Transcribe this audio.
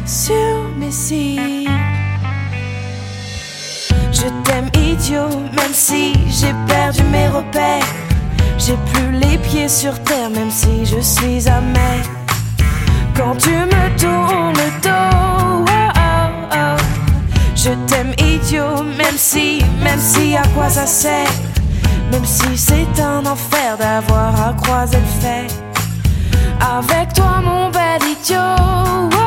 sur mes cils. Je t'aime idiot, même si j'ai perdu mes repères. J'ai plus les pieds sur terre, même si je suis amer. Quand tu me tournes le dos, oh, oh, oh. Je t'aime idiot, même si à quoi ça sert. Même si c'est un enfer d'avoir à croiser le fer. Avec toi mon bel idiot, oh,